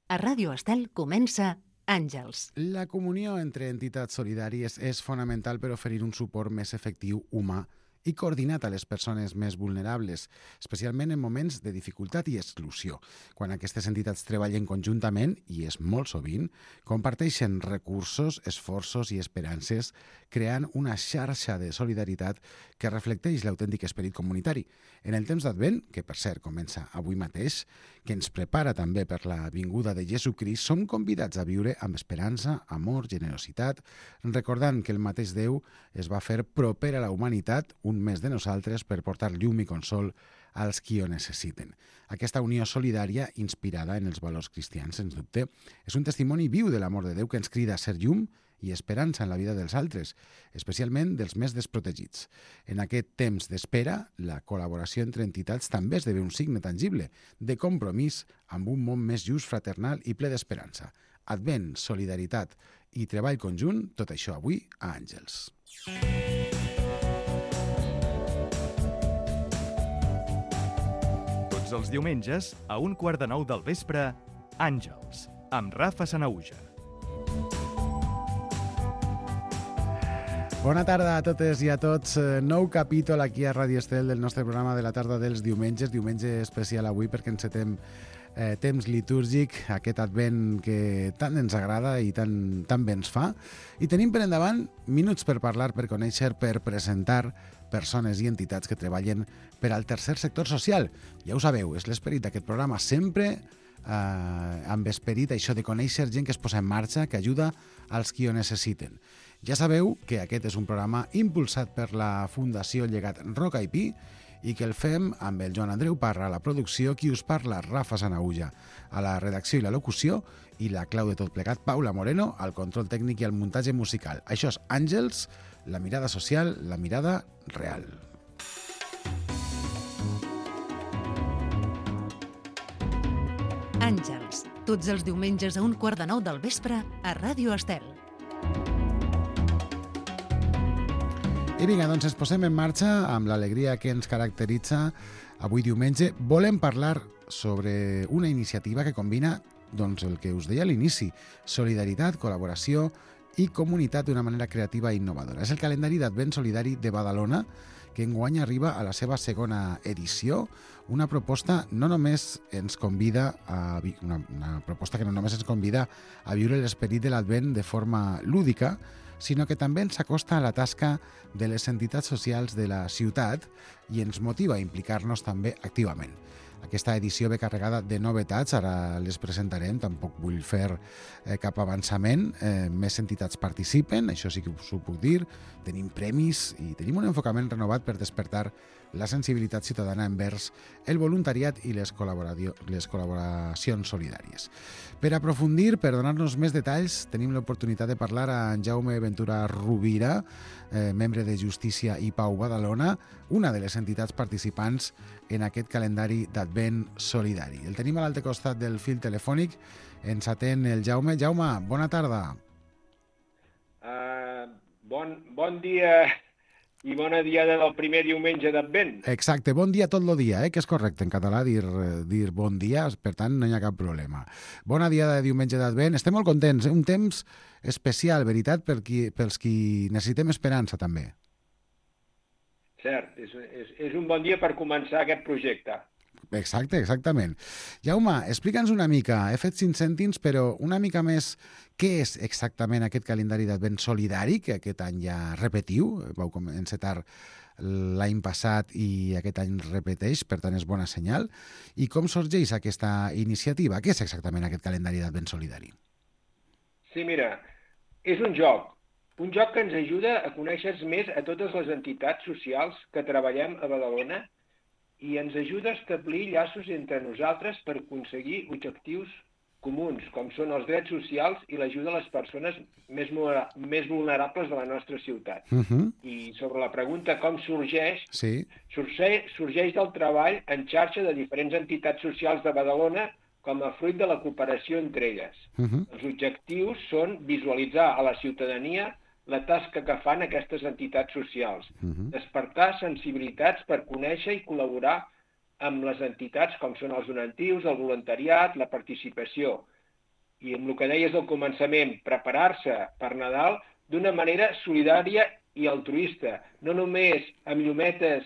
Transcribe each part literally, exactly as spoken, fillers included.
A Ràdio Estel comença Àngels. La comunió entre entitats solidàries és fonamental per oferir un suport més efectiu, humà i coordinat a les persones més vulnerables, especialment en moments de dificultat i exclusió. Quan aquestes entitats treballen conjuntament, i és molt sovint, comparteixen recursos, esforços i esperances, creant una xarxa de solidaritat que reflecteix l'autèntic esperit comunitari. En el temps d'Advent, que per cert comença avui mateix, que ens prepara també per la vinguda de Jesucrist, som convidats a viure amb esperança, amor, generositat, recordant que el mateix Déu es va fer proper a la humanitat, un més de nosaltres, per portar llum i consol als qui ho necessiten. Aquesta unió solidària, inspirada en els valors cristians, sens dubte, és un testimoni viu de l'amor de Déu que ens crida a ser llum i esperança en la vida dels altres, especialment dels més desprotegits. En aquest temps d'espera, la col·laboració entre entitats també esdevé un signe tangible de compromís amb un món més just, fraternal i ple d'esperança. Advent, solidaritat i treball conjunt, tot això avui a Àngels. Tots els diumenges, a un quart de nou del vespre, Àngels, amb Rafa Sanahuja. Bona tarda a totes i a tots. Nou capítol aquí a Ràdio Estel del nostre programa de la tarda dels diumenges. Diumenge especial avui perquè encetem eh, temps litúrgic, aquest advent que tant ens agrada i tan, tan bé ens fa. I tenim per endavant minuts per parlar, per conèixer, per presentar persones i entitats que treballen per al tercer sector social. Ja ho sabeu, és l'esperit d'aquest programa, sempre eh, amb esperit això de conèixer gent que es posa en marxa, que ajuda als qui ho necessiten. Ja sabeu que aquest és un programa impulsat per la Fundació Llegat Roca i Pi i que el fem amb el Joan Andreu Parra a la producció, qui us parla, Rafa Sanahuja, a la redacció i la locució, i la clau de tot plegat, Paula Moreno, al control tècnic i al muntatge musical. Això és Àngels, la mirada social, la mirada real. Àngels, tots els diumenges a un quart de nou del vespre a Ràdio Estel. I vinga, doncs ens posem en marxa amb l'alegria que ens caracteritza avui diumenge. Volem parlar sobre una iniciativa que combina doncs, el que us deia a l'inici, solidaritat, col·laboració i comunitat d'una manera creativa i innovadora. És el calendari d'Advent Solidari de Badalona, que enguany arriba a la seva segona edició, una proposta no només ens convida a vi- una, una proposta que no només ens convida a viure l'esperit de l'Advent de forma lúdica, sinó que també ens acosta a la tasca de les entitats socials de la ciutat i ens motiva a implicar-nos també activament. Aquesta edició ve carregada de novetats, ara les presentarem, tampoc vull fer eh, cap avançament. Eh, més entitats participen, això sí que us ho puc dir, tenim premis i tenim un enfocament renovat per despertar la sensibilitat ciutadana envers el voluntariat i les, les col·laboracions solidàries. Per aprofundir, per donar-nos més detalls, tenim l'oportunitat de parlar amb Jaume Ventura Rovira, eh, membre de Justícia i Pau Badalona, una de les entitats participants en aquest calendari d'Advent Solidari. El tenim a l'altre costat del fil telefònic, ens atén el Jaume. Jaume, bona tarda. Uh, bon, bon dia i bona diada del primer diumenge d'Advent. Exacte, bon dia tot el dia, eh? Que és correcte en català dir, dir bon dia, per tant no hi ha cap problema. Bona diada de diumenge d'Advent, estem molt contents, un temps especial, veritat, per qui, pels qui necessitem esperança també. Cert, és, és, és un bon dia per començar aquest projecte. Exacte, exactament. Jaume, explica'ns una mica, he fet cinc cèntims, però una mica més, què és exactament aquest calendari d'Advent Solidari, que aquest any ja repetiu, vau encetar l'any passat i aquest any repeteix, per tant és bona senyal, i com sorgeix aquesta iniciativa? Què és exactament aquest calendari d'Advent Solidari? Sí, mira, és un joc, un joc que ens ajuda a conèixer més a totes les entitats socials que treballem a Badalona i ens ajuda a establir llaços entre nosaltres per aconseguir objectius comuns, com són els drets socials i l'ajuda a les persones més, més vulnerables de la nostra ciutat. Uh-huh. I sobre la pregunta com sorgeix, sí. sorgeix, sorgeix del treball en xarxa de diferents entitats socials de Badalona com a fruit de la cooperació entre elles. Uh-huh. Els objectius són visualitzar a la ciutadania la tasca que fan aquestes entitats socials, uh-huh. despertar sensibilitats per conèixer i col·laborar amb les entitats com són els donatius, el voluntariat, la participació, i amb el que deies al començament, preparar-se per Nadal d'una manera solidària i altruista, no només amb llumetes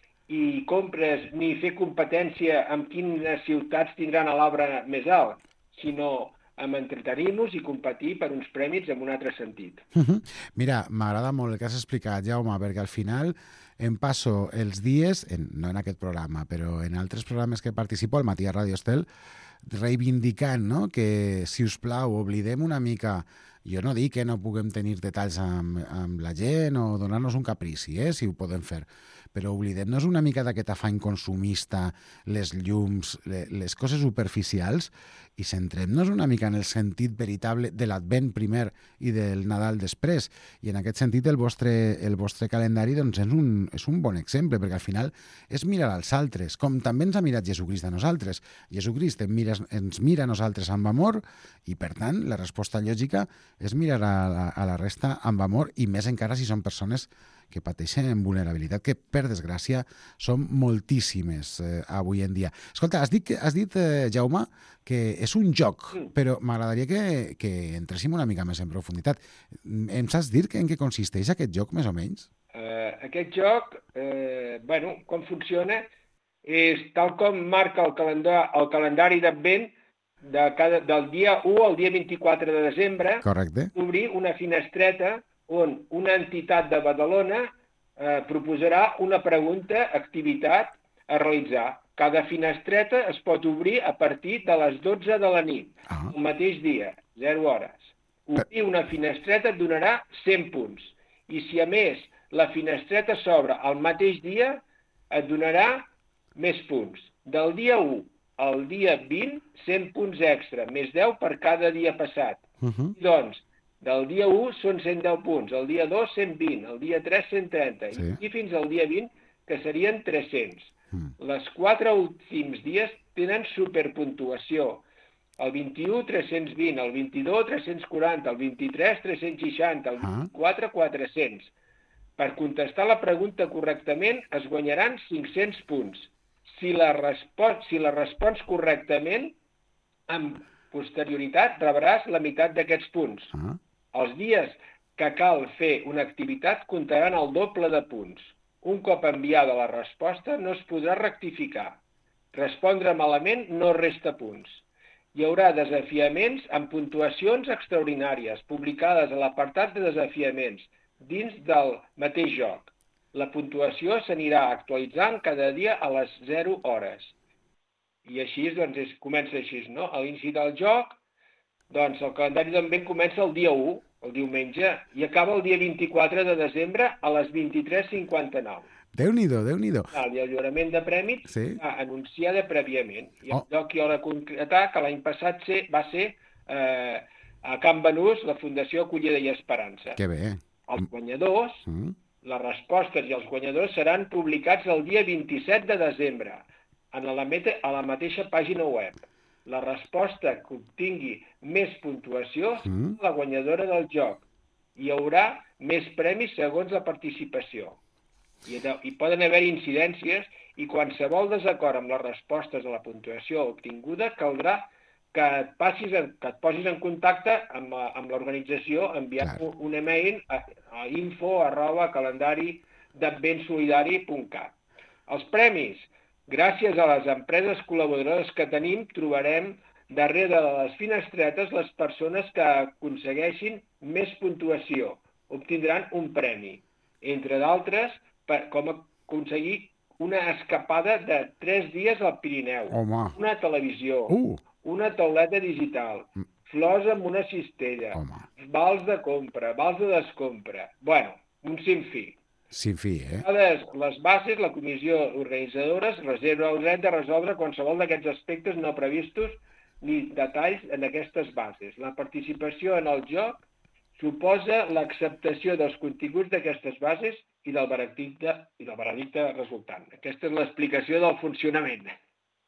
i compres ni fer competència amb quines ciutats tindran l'arbre més alt, sinó amb entretenir-nos i competir per uns prèmits en un altre sentit. Mira, m'agrada molt el que has explicat, Jaume, perquè al final em passo els dies, en, no en aquest programa, però en altres programes que participo, al matí a Radio Estel, reivindicant, no?, que, si us plau, oblidem una mica. Jo no dic que no puguem tenir detalls amb, amb la gent o donar-nos un caprici, eh, si ho podem fer, però oblidem-nos una mica d'aquest afany consumista, les llums, les coses superficials, i centrem-nos una mica en el sentit veritable de l'Advent primer i del Nadal després. I en aquest sentit el vostre, el vostre calendari doncs, és, un, és un bon exemple, perquè al final és mirar als altres, com també ens ha mirat Jesucrist a nosaltres. Jesucrist ens mira, ens mira a nosaltres amb amor i, per tant, la resposta lògica és mirar a la, a la resta amb amor, i més encara si són persones que pateixen vulnerabilitat, que, per desgràcia, són moltíssimes eh, avui en dia. Escolta, has dit, has dit eh, Jaume, que és un joc, però m'agradaria que, que entréssim una mica més en profunditat. Em saps dir en què consisteix aquest joc, més o menys? Uh, aquest joc, eh, bueno, com funciona, és tal com marca el, calendar, el calendari d'Advent de cada, del dia u al dia vint-i-quatre de desembre. Correcte. Obrir una finestreta on una entitat de Badalona eh, proposarà una pregunta, activitat a realitzar. Cada finestreta es pot obrir a partir de les dotze de la nit, ah. el mateix dia, zero hores. Obrir una finestreta et donarà cent punts. I si a més la finestreta s'obre el mateix dia, et donarà més punts. Del dia u al dia vint, cent punts extra, més deu per cada dia passat. Uh-huh. Doncs, del dia u són cent deu punts, el dia dos cent vint, el dia tres cent trenta, sí. I fins al dia vint, que serien tres-cents. Mm. Les quatre últims dies tenen superpuntuació. El vint-i-u, tres-cents vint, el vint-i-dos, tres-cents quaranta, el vint-i-tres, tres-cents seixanta, el vint-i-quatre, quatre-cents. Per contestar la pregunta correctament es guanyaran cinc-cents punts. Si la, respons, si la respons correctament, amb posterioritat rebràs la meitat d'aquests punts. Ah. Els dies que cal fer una activitat comptaran el doble de punts. Un cop enviada la resposta no es podrà rectificar. Respondre malament no resta punts. Hi haurà desafiaments amb puntuacions extraordinàries, publicades a l'apartat de desafiaments, dins del mateix joc. La puntuació s'anirà actualitzant cada dia a les zero hores. I així, doncs, és, comença així, no? A l'inici del joc, doncs, el calendari d'Advent comença el dia u, el diumenge, i acaba el dia vint-i-quatre de desembre a les vint-i-tres cinquanta-nou. Déu-n'hi-do, Déu-n'hi-do. I el lliurament de prèmits sí. Va anunciada prèviament. I oh. el lloc hi ha de concretar que l'any passat ser, va ser eh, a Can Banús, la Fundació Acollida i Esperança. Que bé. Els guanyadors, mm. les respostes i els guanyadors seran publicats el dia vint-i-set de desembre en la, meta, a la mateixa pàgina web. La resposta que obtingui més puntuació serà mm. la guanyadora del joc. Hi haurà més premis segons la participació. I, I poden haver incidències i qualsevol desacord amb les respostes a la puntuació obtinguda caldrà que et, passis, que et posis en contacte amb, amb l'organització enviant un, un email a, a info arroba calendari d'adventsolidari punt cat. Els premis. Gràcies a les empreses col·laboradores que tenim, trobarem darrere de les finestretes les persones que aconsegueixin més puntuació. Obtindran un premi. Entre d'altres, com aconseguir una escapada de tres dies al Pirineu, Home. una televisió, uh. una tauleta digital, flors amb una cistella, Home. vals de compra, vals de descompra. Bueno, un sinfí. Sin fi, eh? Les bases, la comissió organitzadora es reserva el dret de resoldre qualsevol d'aquests aspectes no previstos ni detalls en aquestes bases. La participació en el joc suposa l'acceptació dels continguts d'aquestes bases i del veredicte, i del veredicte resultant. Aquesta és l'explicació del funcionament.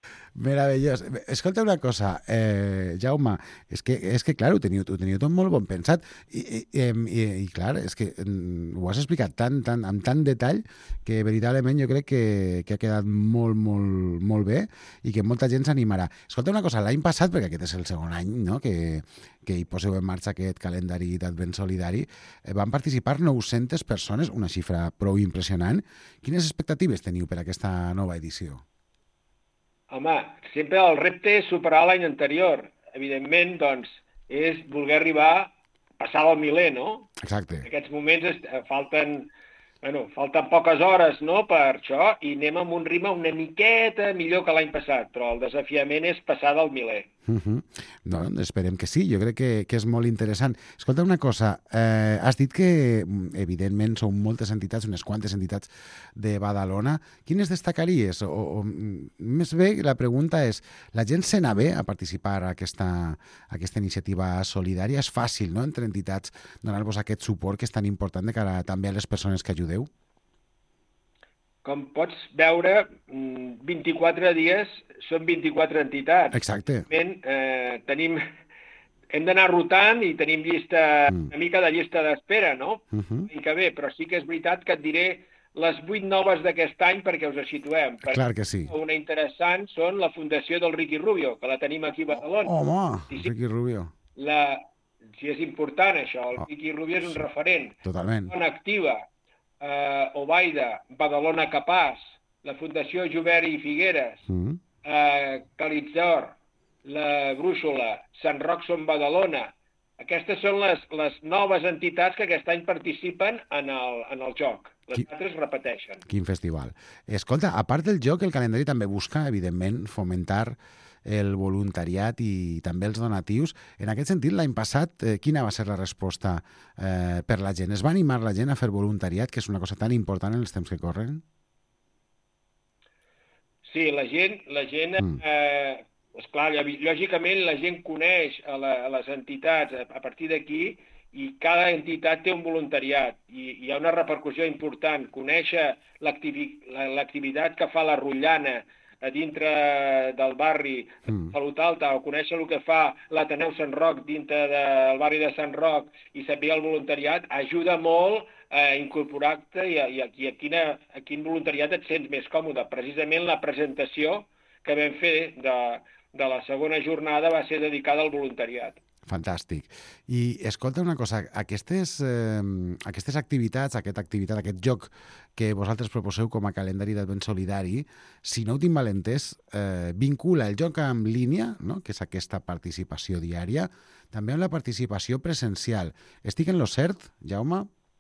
Meravellós. Escolta una cosa, eh, Jaume, és que, és que clar, ho teniu, ho teniu tot molt bon pensat i, i, i, i clar, és que mm, ho has explicat tan, tan, amb tant detall que veritablement jo crec que, que ha quedat molt, molt, molt bé i que molta gent s'animarà. Escolta una cosa, l'any passat, perquè aquest és el segon any no? que, que hi poseu en marxa aquest calendari d'Advent Solidari, eh, van participar nou-centes persones, una xifra prou impressionant. Quines expectatives teniu per aquesta nova edició? Home, sempre el repte és superar l'any anterior. Evidentment, doncs, és voler arribar a passar el miler, no? Exacte. En aquests moments est- falten, bueno, falten poques hores no, per això i anem amb un ritme una miqueta millor que l'any passat, però el desafiament és passar del miler. Uh -huh. No, esperem que sí, jo crec que, que és molt interessant. Escolta una cosa, eh, has dit que evidentment són moltes entitats, unes quantes entitats de Badalona. Quines destacaries? O, o, més bé, la pregunta és, la gent se n'ha bé a participar a aquesta, a aquesta iniciativa solidària? És fàcil, no?, entre entitats, donar-vos aquest suport que és tan important de cara també a les persones que ajudeu? Com pots veure, vint-i-quatre dies són vint-i-quatre entitats. Exacte. Eh, tenim, hem d'anar rotant i tenim llista, Mm. una mica de llista d'espera, no? Uh -huh. I que bé, però sí que és veritat que et diré les vuit noves d'aquest any perquè us situem. Per Clar que sí. una interessant són la Fundació del Ricky Rubio, que la tenim aquí a Badalona. Home, Sí, sí. Ricky Rubio. La, sí, és important això, el Oh. Ricky Rubio és un referent. Totalment. Badalona Activa, eh, Obaida, Badalona Capaç, la Fundació Joveri i Figueres, Mm. eh, Calitzor, la Brúixola, Sant Roc Som Badalona. Aquestes són les, les noves entitats que aquest any participen en el, en el joc. Les Qui- altres repeteixen. Quin festival. Escolta, a part del joc, el calendari també busca, evidentment, fomentar el voluntariat i també els donatius. En aquest sentit, l'any passat, eh, quina va ser la resposta eh, per la gent? Es va animar la gent a fer voluntariat, que és una cosa tan important en els temps que corren? Sí, la gent, la gent Mm. eh, esclar, lògicament la gent coneix a, la, a les entitats a, a partir d'aquí i cada entitat té un voluntariat i hi ha una repercussió important. Conèixer l'activi- la- l'activitat que fa la Rotllana a dintre del barri de Mm. Salut Alta o conèixer el que fa l'Ateneu Sant Roc dintre del barri de Sant Roc i saber el voluntariat ajuda molt a incorporar-te i, a, i, a, i a, quina, a quin voluntariat et sents més còmode. Precisament la presentació que vam fer de, de la segona jornada va ser dedicada al voluntariat. Fantàstic. I escolta una cosa, aquestes, eh, aquestes activitats, aquesta activitat, aquest joc que vosaltres proposeu com a calendari d'Advent Solidari, si no ho tinc mal entès, eh, vincula el joc en línia, no?, que és aquesta participació diària, també amb la participació presencial. Estic en lo cert, Jaume?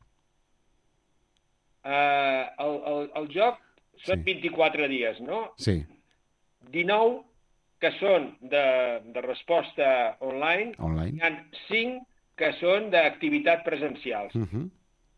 Uh, el, el, el joc són Sí. vint-i-quatre dies, no? Sí, dinou que són de, de resposta online, online. hi ha cinc que són d'activitat presencials. Uh -huh.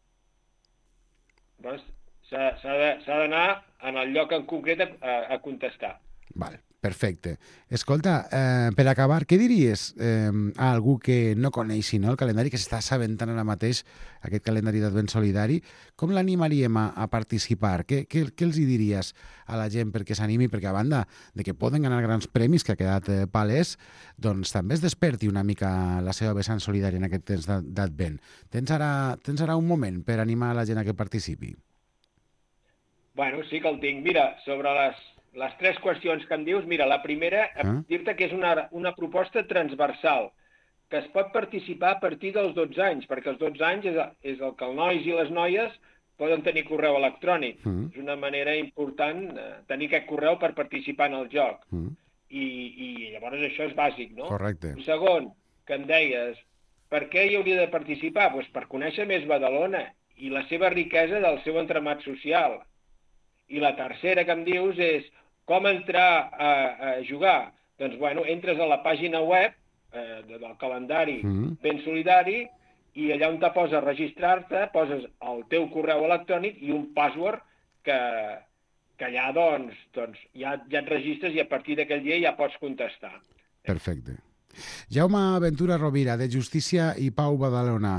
Doncs s'ha s'ha de- s'ha d'anar en el lloc en concret a, a contestar. Vale, perfecte. Escolta, eh, per acabar, què diries eh, a algú que no coneixi, no, el calendari, que s'està assabentant ara mateix, aquest calendari d'Advent Solidari? Com l'animaríem a, a participar? Què, què, què els hi diries a la gent perquè s'animi? Perquè a banda de que poden ganar grans premis, que ha quedat eh, palès, doncs també es desperti una mica la seva vessant solidària en aquest temps d'A- d'Advent. Tens ara, tens ara un moment per animar a la gent a que participi? Bueno, sí que el tinc. Mira, sobre les, les tres qüestions que em dius, mira, la primera, Ah. dir-te que és una, una proposta transversal, que es pot participar a partir dels dotze anys, perquè els dotze anys és, és el que els nois i les noies poden tenir correu electrònic. Mm. És una manera important eh, tenir aquest correu per participar en el joc. Mm. I, i llavors això és bàsic, no? Correcte. Un segon, que em deies, per què hi hauria de participar? Pues per conèixer més Badalona i la seva riquesa del seu entramat social. I la tercera que em dius és com entrar a, a jugar. Doncs, bueno, entres a la pàgina web eh, del calendari Mm. Ben Solidari i allà on te poses registrar-te, poses el teu correu electrònic i un password que, que allà doncs, doncs ja, ja et registres i a partir d'aquell dia ja pots contestar. Perfecte. Jaume Ventura Rovira, de Justícia i Pau Badalona,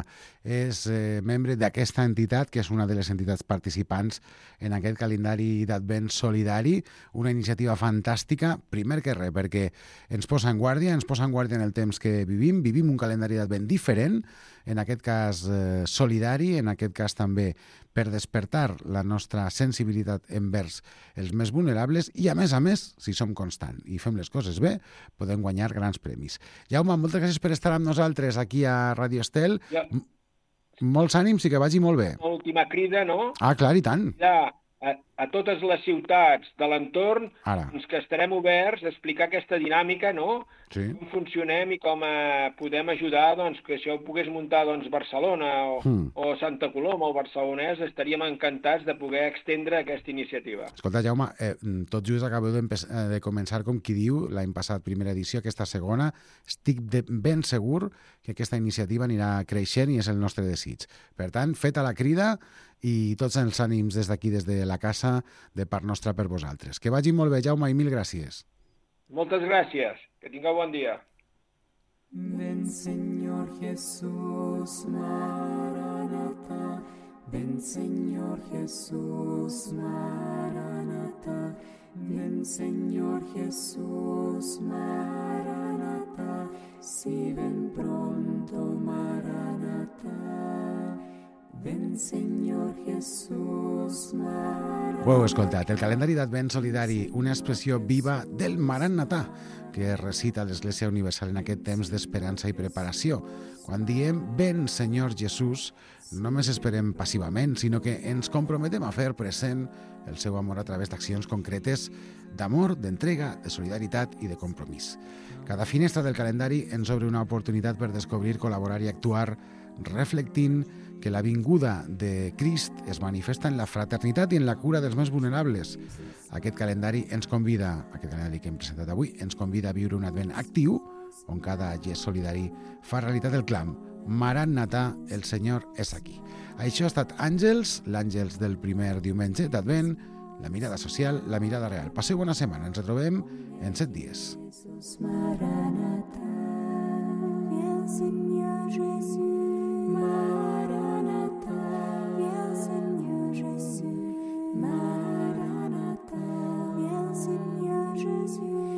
és eh, membre d'aquesta entitat, que és una de les entitats participants en aquest calendari d'Advent solidari, una iniciativa fantàstica, primer que res, perquè ens posa en guàrdia, ens posa en guàrdia en el temps que vivim, vivim un calendari d'Advent diferent, en aquest cas eh, solidari, en aquest cas també per despertar la nostra sensibilitat envers els més vulnerables i, a més a més, si som constants i fem les coses bé, podem guanyar grans premis. Jaume, moltes gràcies per estar amb nosaltres aquí a Ràdio Estel. Ja. Molts ànims i que vagi molt bé. Una última crida, no? Ah, clar, i tant. Ja, a, a totes les ciutats de l'entorn, Ara. doncs que estarem oberts a explicar aquesta dinàmica, no? Sí. Com funcionem i com eh, podem ajudar, doncs, que això ho pogués muntar, doncs, Barcelona o, Mm. o Santa Coloma o Barcelonès, estaríem encantats de poder extendre aquesta iniciativa. Escolta, Jaume, eh, tot just acabeu de, de començar, com qui diu, l'any passat, primera edició, aquesta segona. Estic de, ben segur que aquesta iniciativa anirà creixent i és el nostre desig. Per tant, feta la crida i tots els ànims des d'aquí, des de la casa, de part nostra per vosaltres. Que vagi molt bé, Jaume, i mil gràcies. Moltes gràcies. Que tingueu bon dia. Ven Señor Jesús, Maranatha. Ven Señor Jesús, Maranatha. Ven Señor Jesús, Maranatha. Si ven pronto, Maranatha. Ven Señor Jesús, Maranatha. Ho heu escoltat, el calendari d'Advent solidari, una expressió viva del Maranatà, que recita l'Església Universal en aquest temps d'esperança i preparació. Quan diem «Ven, Senyor Jesús», no només esperem passivament, sinó que ens comprometem a fer present el seu amor a través d'accions concretes d'amor, d'entrega, de solidaritat i de compromís. Cada finestra del calendari ens obre una oportunitat per descobrir, col·laborar i actuar, reflectint que la vinguda de Crist es manifesta en la fraternitat i en la cura dels més vulnerables. Aquest calendari ens convida, aquest calendari que hem presentat avui, ens convida a viure un advent actiu, on cada gest solidari fa realitat el clam Maranatà, el Senyor és aquí. Això ha estat Àngels, l'Àngels del primer diumenge d'Advent, la mirada social, la mirada real. Passeu bona setmana, ens retrobem en set dies. Maranatha, viens Seigneur Jésus, Maranatha, viens Seigneur Jésus, Maranatha, viens Seigneur Jésus,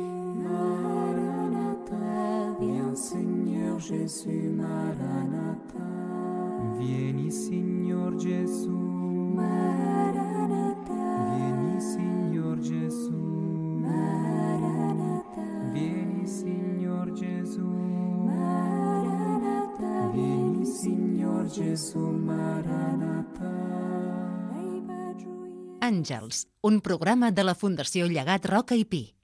Maranatha, viens Seigneur Jésus, Maranatha. Vieni Signor Gesù, Maranatha, vieni Signor Gesù, Maranatha, vieni Signor Gesù, Maranatha, vieni Signor Gesù, Maranatha. Àngels, un programa de la Fundació Llegat Roca i Pi.